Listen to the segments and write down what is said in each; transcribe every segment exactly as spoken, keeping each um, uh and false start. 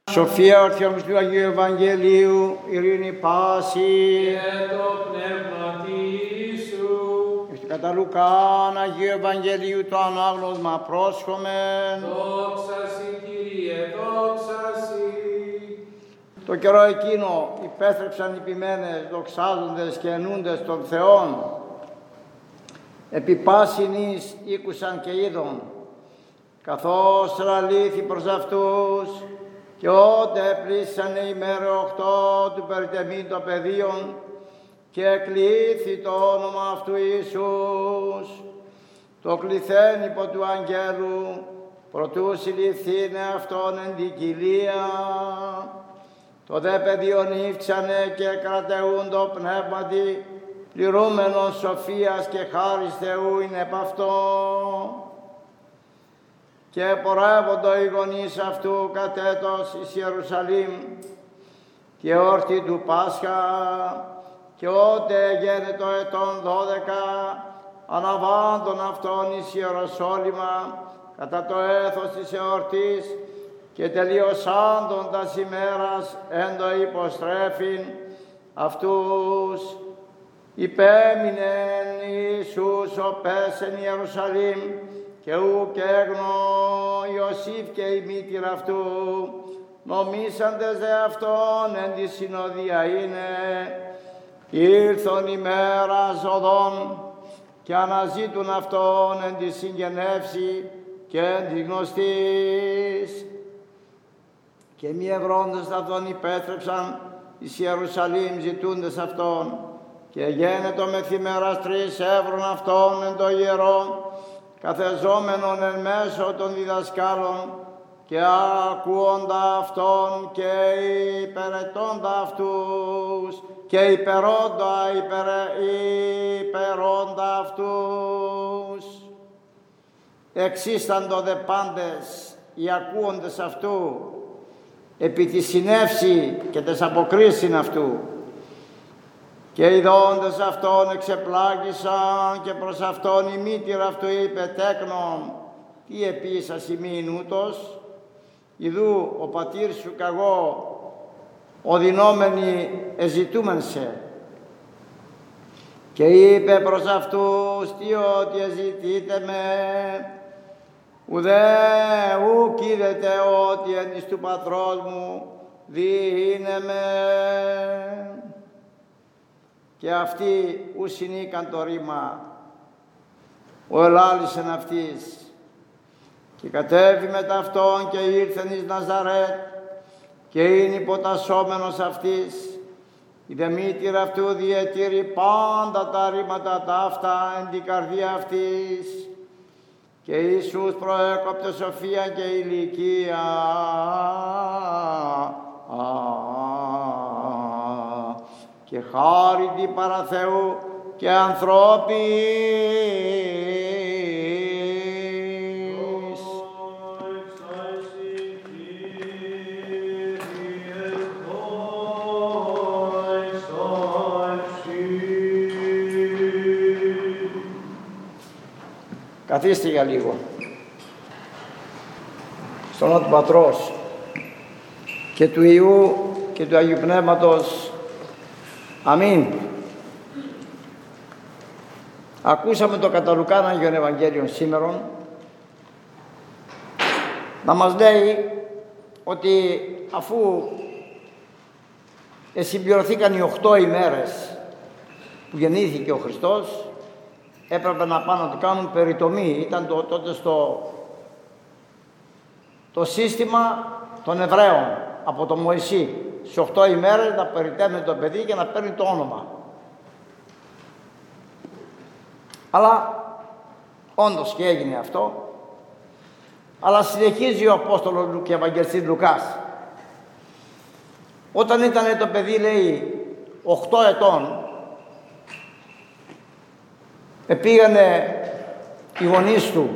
Σοφία ορθιόμης του Αγίου Ευαγγελίου, ειρήνη πάση. Και το πνεύμα σου. Κατά Λουκάν Αγίου Ευαγγελίου το ανάγνωσμα πρόσχομεν. Δόξα σοι, Κύριε, δόξα σοι. Το καιρό εκείνο υπέστρεψαν οι ποιμένες, δοξάζοντες και ενούντες των Θεών. Επί πάσιν εις ήκουσαν και είδον, καθώς λαλήθη προς αυτούς, και ότε πλήσανε ημέρα οχτώ του περιτεμήν των παιδίων, και εκλήθη το όνομα αυτού Ιησούς, το κληθέν υπό του αγγέλου, προτού συλληφθήνε αυτόν εν την κοιλία. Το δε παιδίον ύφξανε και κρατεούν το πνεύματι, πληρούμενον σοφίας και χάρις Θεού είναι επ' αυτό. Και πορεύοντο οι γονείς αυτού κατέτος εις Ιερουσαλήμ, και όρτη του Πάσχα, και ότε γένε το ετών δώδεκα, αναβάντων αυτών εις Ιεροσόλυμα, κατά το έθος της εορτής, και τελειωσάντων τας ημέρας εν το υποστρέφειν αυτούς, υπέμεινεν Ιησούς ο πέσεν Ιερουσαλήμ, και ου και έγνω Ιωσήφ και η μήτηρα αυτού, νομίσαντες δε αυτόν εν τη συνοδεία είναι, ήλθον ημέρας οδόν, και αναζήτουν αυτόν εν τη συγγενεύση και εν τη γνωστής. Και μη ευρώντες αυτόν υπέστρεψαν εις Ιερουσαλήμ ζητούντες αυτόν, και γένετο μεθημέρας τρεις εύρων αυτόν εν το ιερό, καθεζόμενον εν μέσω των διδασκάλων, και ακούοντα αυτόν και υπερετώντα αυτούς, και υπερώντα, υπερε, υπερώντα αυτούς. Εξίσταντο δε πάντες οι ακούοντες αυτού, επί τη συνεύση και τες αποκρίσιν αυτού, και οι δόντες αυτόν εξεπλάγησαν, και προς αυτόν η μήτηρα αυτού είπε τέκνον, τι επίσας ημίν ούτως, ιδού ο πατήρ σου καγώ, οδυνόμενοι εζητούμεν σε. Και είπε προς αυτούς, τι ότι εζητείτε με, ουδέ ουκ είδετε ότι εν εις του πατρός μου διήνε με. Και αυτοί ου συνήκαν το ρήμα, ο ελάλησεν αυτής, και κατέβη μετά αυτόν και ήρθεν εις Ναζαρέτ, και είναι υποτασσόμενος αυτής, η δε μήτηρα αυτού διετήρη πάντα τα ρήματα ταύτα εν την καρδία αυτής, και Ιησούς προέκοπτε σοφία και ηλικία, και χάρητη παρά Θεού και ανθρώπης. Καθίστε για λίγο. Στον όνομα του Πατρός και του Υιού και του Αγίου Πνεύματος. Αμήν. Ακούσαμε το κατά Λουκάν Άγιον Ευαγγέλιον σήμερον να μας λέει ότι αφού συμπληρωθήκαν οι οχτώ ημέρες που γεννήθηκε ο Χριστός, έπρεπε να πάνε να το κάνουν περιτομή. Ήταν το, τότε στο το σύστημα των Εβραίων από τον Μωυσή. Σε οχτώ ημέρες να περιτέμνει το παιδί και να παίρνει το όνομα. Αλλά όντως και έγινε αυτό. Αλλά συνεχίζει ο Απόστολος και Ευαγγελιστής Λουκάς. Όταν ήταν το παιδί, λέει, οχτώ ετών, επήγανε οι γονείς του,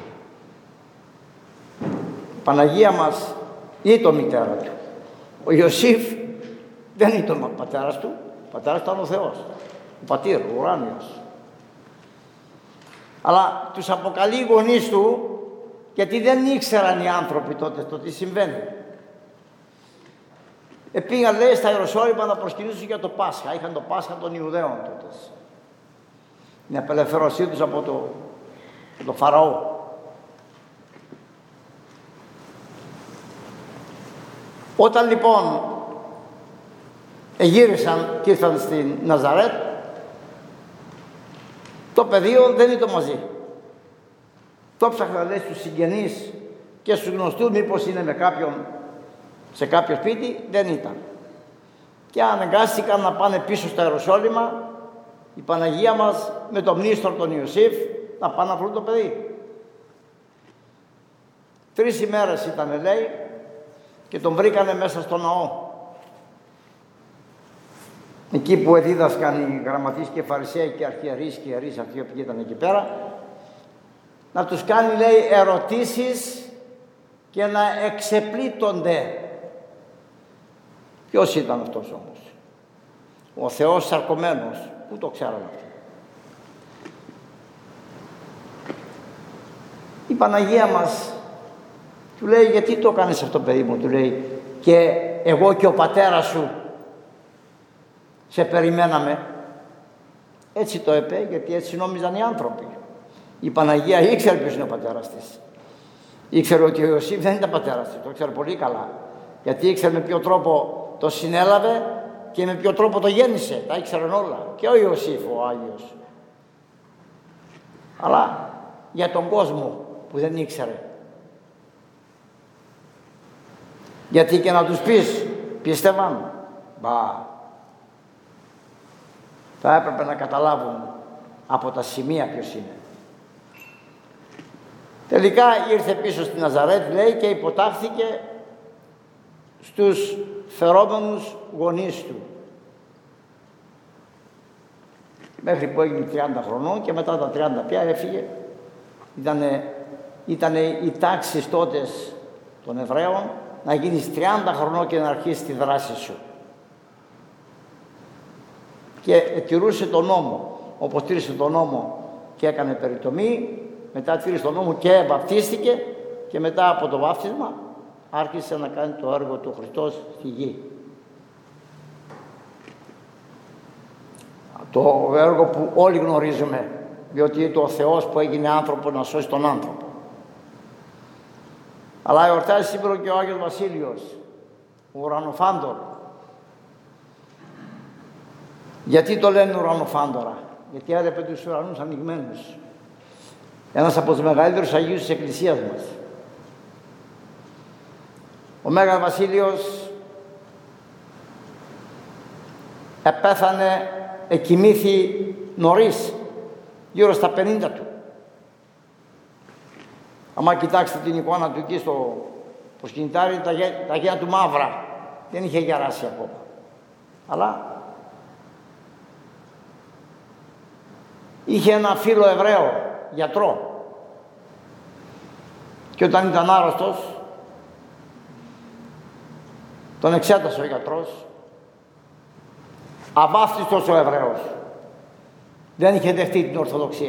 η Παναγία μας ή το μητέρα του. Ο Ιωσήφ δεν ήταν ο πατέρας του, ο πατέρας ήταν ο Θεός, ο πατήρ, ο ουράνιος. Αλλά τους αποκαλεί οι γονείς του, γιατί δεν ήξεραν οι άνθρωποι τότε το τι συμβαίνει. Επήγαν, λέει, στα Ιεροσόλυμα να προσκυνήσουν για το Πάσχα. Είχαν το Πάσχα των Ιουδαίων τότε. Την απελευθέρωσή τους από το, το Φαραώ. Όταν λοιπόν εγύρισαν και ήρθαν στην Ναζαρέτ, το πεδίο δεν ήταν μαζί. Το ψάχναν, λέει, στους συγγενείς και στους γνωστούς μήπως είναι με κάποιον, σε κάποιο σπίτι, δεν ήταν. Και αναγκάστηκαν να πάνε πίσω στο Ιεροσόλυμα, η Παναγία μας με τον μνήστρο τον Ιωσήφ, να πάνε να βρουν το παιδί. Τρεις ημέρες ήταν, λέει, και τον βρήκανε μέσα στο ναό. Εκεί που εδίδασκαν οι γραμματείς και φαρισαίοι και αρχιερείς και ιερείς, αυτοί που ήταν εκεί πέρα, να τους κάνει, λέει, ερωτήσεις και να εξεπλήττονται. Ποιος ήταν αυτός όμως? Ο Θεός σαρκωμένος. Πού το ξέρανε αυτό? Η Παναγία μας του λέει, γιατί το κάνεις αυτό, παιδί μου? Του λέει, και εγώ και ο πατέρας σου σε περιμέναμε. Έτσι το είπε, γιατί έτσι νόμιζαν οι άνθρωποι. Η Παναγία ήξερε ποιος είναι ο πατέρας της. Ήξερε ότι ο Ιωσήφ δεν ήταν πατέρας της, το ήξερε πολύ καλά. Γιατί ήξερε με ποιο τρόπο το συνέλαβε και με ποιο τρόπο το γέννησε. Τα ήξεραν όλα. Και ο Ιωσήφ ο Άγιος. Αλλά για τον κόσμο που δεν ήξερε. Γιατί και να τους πεις, πίστευαν. Μπα. Θα έπρεπε να καταλάβουν από τα σημεία ποιος είναι. Τελικά ήρθε πίσω στην Ναζαρέτ, λέει, και υποτάχθηκε στους φερόμενους γονείς του. Μέχρι που έγινε τριάντα χρονών και μετά τα τριάντα πια έφυγε. Ήτανε, ήτανε η τάξη τότε των Εβραίων να γίνεις τριάντα χρονών και να αρχίσεις τη δράση σου. Και τηρούσε τον νόμο. Όπως τήρησε τον νόμο και έκανε περιτομή, μετά τήρησε τον νόμο και βαπτίστηκε και μετά από το βάφτισμα άρχισε να κάνει το έργο του Χριστός στη γη. Το έργο που όλοι γνωρίζουμε, διότι είναι ο Θεός που έγινε άνθρωπο να σώσει τον άνθρωπο. Αλλά εορτάζει σήμερα και ο Άγιος Βασίλειος, ο ουρανοφάντορ. Γιατί το λένε ουρανοφάντορα? Γιατί έβλεπε τους ουρανούς ανοιγμένους. Ένας από τους μεγαλύτερους Αγίους της Εκκλησίας μας. Ο Μέγας Βασίλειος επέθανε, εκοιμήθη νωρίς, γύρω στα πενήντα του. Άμα κοιτάξετε την εικόνα του εκεί στο προσκυνητάρι, τα, τα γένια του μαύρα, δεν είχε γεράσει ακόμα. Αλλά είχε ένα φίλο Εβραίο, γιατρό, και όταν ήταν άρρωστος, τον εξέτασε ο γιατρός, αβάφτιστος ο Εβραίος, δεν είχε δεχτεί την Ορθοδοξία.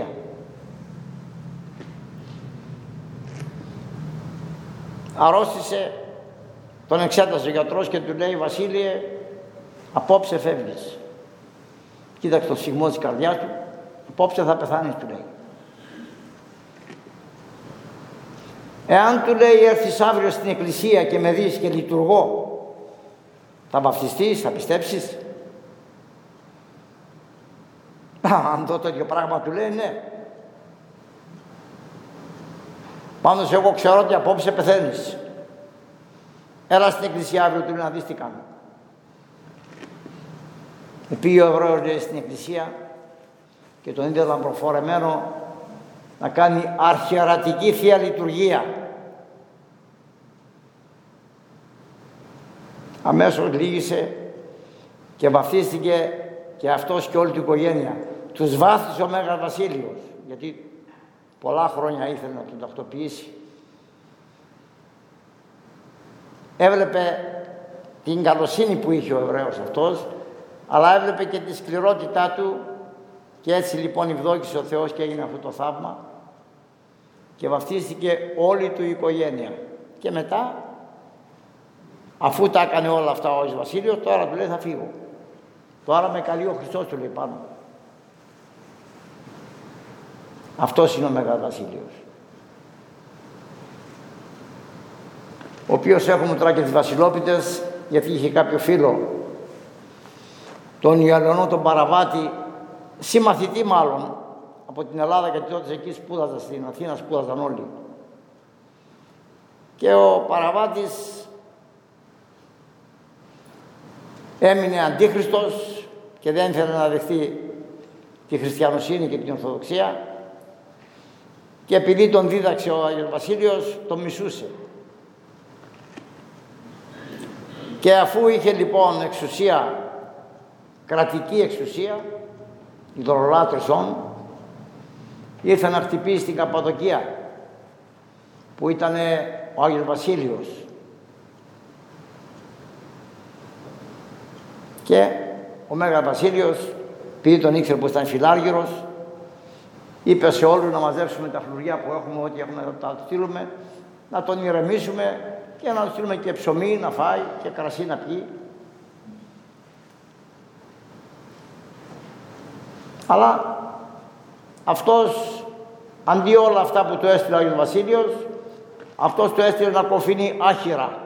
Αρρώστησε, τον εξέτασε ο γιατρός και του λέει, Βασίλειε, απόψε φεύγεις. Κοίταξε το σιγμό της καρδιάς του, απόψε θα πεθάνεις, του λέει. Εάν, του λέει, έρθεις αύριο στην εκκλησία και με δεις και λειτουργώ, θα βαφτιστείς, θα πιστέψεις? Αν δω το ίδιο πράγμα, του λέει, ναι. Πάντως εγώ ξέρω ότι απόψε πεθαίνεις. Έλα στην εκκλησία αύριο, του λέει, να δεις τι κάνω. Πήγε ο Εβραίος, λέει, στην εκκλησία και τον είδαν προφορεμένο να κάνει αρχιερατική Θεία Λειτουργία. Αμέσως λύγησε και βαφτίστηκε και αυτός και όλη την οικογένεια. Τους βάφτισε ο Μέγας Βασίλειος, γιατί πολλά χρόνια ήθελε να τον τακτοποιήσει. Έβλεπε την καλοσύνη που είχε ο Εβραίος αυτός, αλλά έβλεπε και τη σκληρότητά του και έτσι λοιπόν ευδόκησε ο Θεός και έγινε αυτό το θαύμα και βαφτίστηκε όλη του η οικογένεια. Και μετά Αφού τα έκανε όλα αυτά ο Άγιος Βασίλειος, τώρα του λέει θα φύγω. Τώρα με καλεί ο Χριστός, του λέει πάνω. Αυτός είναι ο Μέγας Βασίλειος. Ο οποίος έχουμε τώρα και τις Βασιλόπιτες, γιατί είχε κάποιο φίλο, τον Ιωαννό τον Παραβάτη, συμμαθητή μάλλον, από την Ελλάδα, γιατί τότε εκεί σπούδαζαν, στην Αθήνα σπούδαζαν όλοι. Και ο Παραβάτης έμεινε αντίχριστος και δεν ήθελε να δεχτεί τη χριστιανοσύνη και την Ορθοδοξία, και επειδή τον δίδαξε ο Άγιος Βασίλειος, τον μισούσε. Και αφού είχε λοιπόν εξουσία, κρατική εξουσία, ειδωλολάτρησών, ήρθε να χτυπήσει την Καππαδοκία, που ήταν ο Άγιος Βασίλειος. Και ο Μέγας Βασίλειος, επειδή τον ήξερε που ήταν φιλάργυρος, είπε σε όλους να μαζέψουμε τα φλουριά που έχουμε, ό,τι έχουμε να τα στείλουμε, να τον ηρεμήσουμε και να του στείλουμε και ψωμί να φάει και κρασί να πιει. Αλλά αυτός, αντί όλα αυτά που του έστειλε ο Άγιος Βασίλειος, αυτός του έστειλε να κοφίνει άχυρα.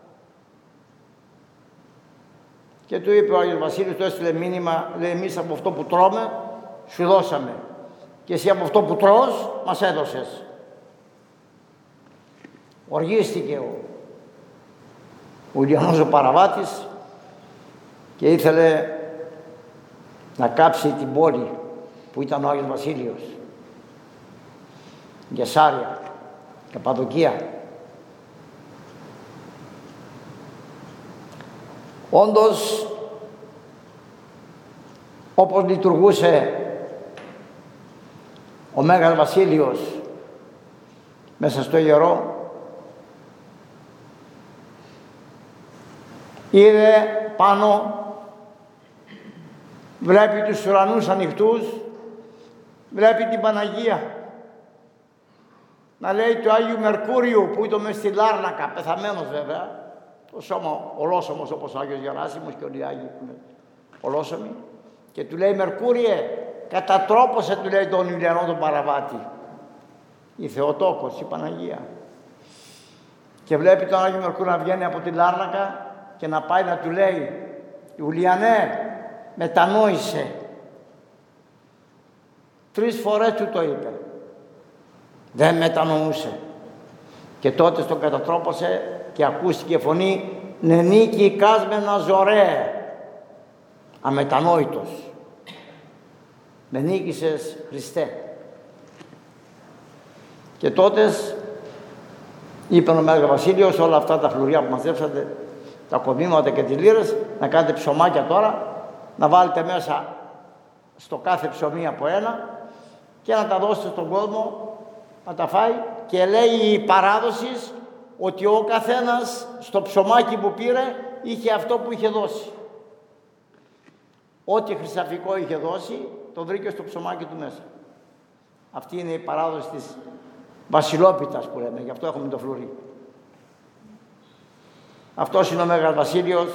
Και του είπε ο Άγιος Βασίλειος, του έστειλε μήνυμα, λέει, εμείς από αυτό που τρώμε σου δώσαμε και εσύ από αυτό που τρως μας έδωσες. Οργίστηκε ο, ο Ιωαννός ο Παραβάτης και ήθελε να κάψει την πόλη που ήταν ο Άγιος Βασίλειος. Γεσάρια, Καππαδοκία. Όντως, όπως λειτουργούσε ο Μέγας Βασίλειος μέσα στο ιερό, είδε πάνω, βλέπει τους ουρανούς ανοιχτούς, βλέπει την Παναγία να λέει του Άγιου Μερκούριου που ήταν μες στη Λάρνακα, πεθαμένος βέβαια, το σώμα ολόσωμος όπως ο Άγιος Γεράσιμος και όλοι οι Άγιοι που είναι ολόσωμοι, και του λέει, Μερκούριε, κατατρόπωσε, του λέει, τον Ιουλιανό τον Παραβάτη, η Θεοτόκος, η Παναγία. Και βλέπει τον Άγιο Μερκούριο να βγαίνει από τη Λάρνακα και να πάει να του λέει, Ιουλιανέ, μετανόησε. Τρεις φορές του το είπε. Δεν μετανοούσε. Και τότε τον κατατρόπωσε και ακούστηκε φωνή, νενίκη κάσμενα ζωρέ. Αμετανόητος. Με νίκησες, Χριστέ. Και τότε είπε ο Μέγας Βασίλειος, όλα αυτά τα φλουριά που μαζέψατε, τα κομμήματα και τις λίρες, να κάνετε ψωμάκια τώρα, να βάλετε μέσα στο κάθε ψωμί από ένα και να τα δώσετε στον κόσμο να τα φάει. Και λέει η παράδοση ότι ο καθένας στο ψωμάκι που πήρε είχε αυτό που είχε δώσει. Ό,τι χρυσαφικό είχε δώσει, το βρήκε στο ψωμάκι του μέσα. Αυτή είναι η παράδοση της Βασιλόπιτας που λέμε, γι' αυτό έχουμε το φλουρί. Αυτός είναι ο Μέγας Βασίλειος,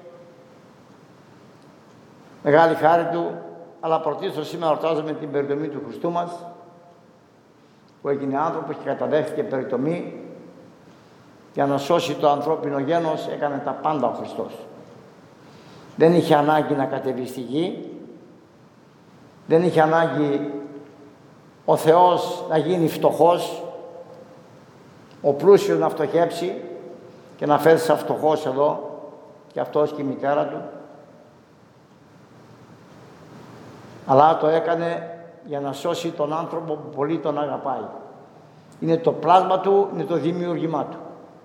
μεγάλη χάρη του, αλλά πρωτίστως σήμερα ορτάζουμε την περιτομή του Χριστού μας, που έγινε άνθρωπος και καταδέχθηκε περιτομή για να σώσει το ανθρώπινο γένος, έκανε τα πάντα ο Χριστός. Δεν είχε ανάγκη να κατεβεί στη γη, δεν είχε ανάγκη ο Θεός να γίνει φτωχός, ο πλούσιος να φτωχέψει και να φέρει σαν φτωχός εδώ, και αυτός και η μητέρα του. Αλλά το έκανε για να σώσει τον άνθρωπο που πολύ τον αγαπάει. Είναι το πλάσμα του, είναι το δημιούργημά του.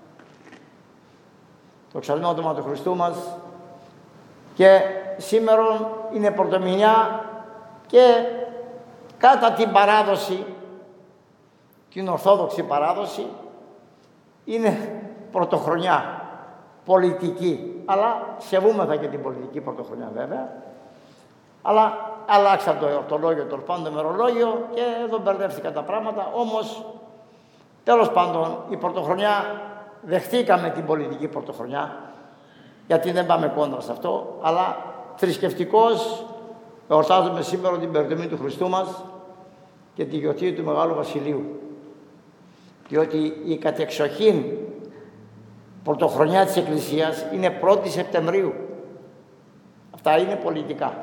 Το ξαλνότομα του Χριστού μας, και σήμερα είναι πρωτομηνιά και κατά την παράδοση, την Ορθόδοξη παράδοση, είναι πρωτοχρονιά πολιτική, αλλά σεβούμεθα και την πολιτική πρωτοχρονιά βέβαια, αλλά αλλάξαν το ορτολόγιο, το πάντων μερολόγιο, και εδώ μπερδεύτηκαν τα πράγματα. Όμως τέλος πάντων η πρωτοχρονιά, δεχτήκαμε την πολιτική πρωτοχρονιά, γιατί δεν πάμε κόντρα σε αυτό, αλλά θρησκευτικώς εορτάζουμε σήμερα την περιτομή του Χριστού μας και τη γιορτή του Μεγάλου Βασιλείου. Διότι η κατεξοχήν πρωτοχρονιά της Εκκλησίας είναι πρώτη Σεπτεμβρίου. Αυτά είναι πολιτικά.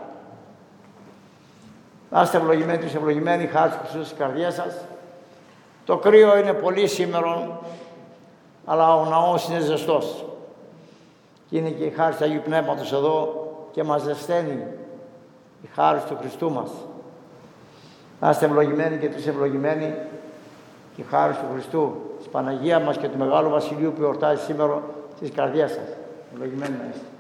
Να είστε ευλογημένοι, τους ευλογημένοι, χάρη του Χριστού στις καρδιές σας. Το κρύο είναι πολύ σήμερα, αλλά ο ναός είναι ζεστός. Και είναι και η χάρη του Αγίου Πνεύματος εδώ και μας ζεσταίνει η χάρη του Χριστού μας. Να είστε ευλογημένοι και τους ευλογημένοι και η χάρη του Χριστού, της Παναγία μας και του Μεγάλου Βασιλείου που εορτάζει σήμερα στις καρδιές σας. Ευλογημένοι να είστε.